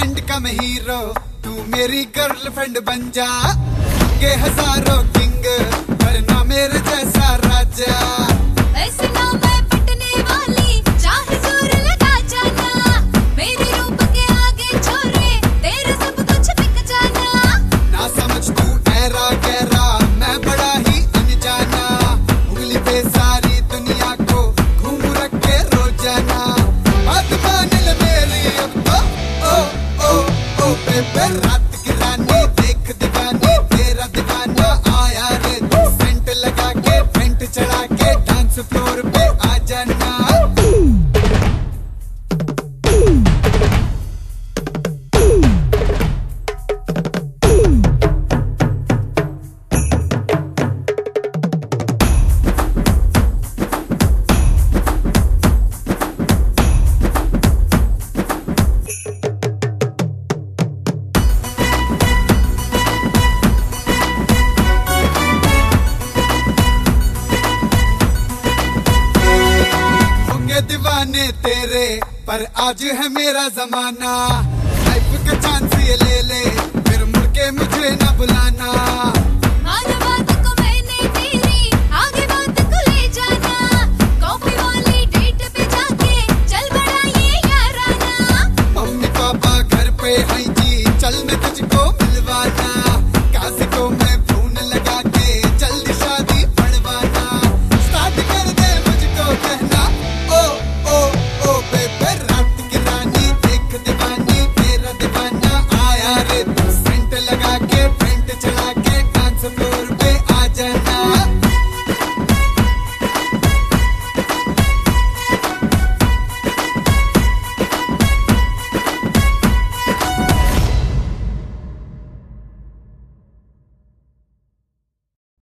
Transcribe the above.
And का मैं hero, तू मेरी गर्लफ्रेंड बन जा। के हजारों किंग वरना मेरे जैसा राजा। ऐसे ना मैं पिटने वाली, चाहे जोर लगा जाना। मेरे रूप के आगे छोरे, तेरे सब कुछ बिक जाना। ना समझ तू ऐरा गहरा, मैं बड़ा ही अनजाना। उंगली पे सारी दुनिया को घूम रखे रोजाना। बात मान ले मेरी अब तो, ओ ओ ओ बेबे रात की रानी देख दीवानी, तेरा दीवाना आया रे। सेंट लगा के फेंट चढ़ा के डांस फ्लोर पे आ जाना। होंगे दीवाने तेरे पर आज है मेरा जमाना।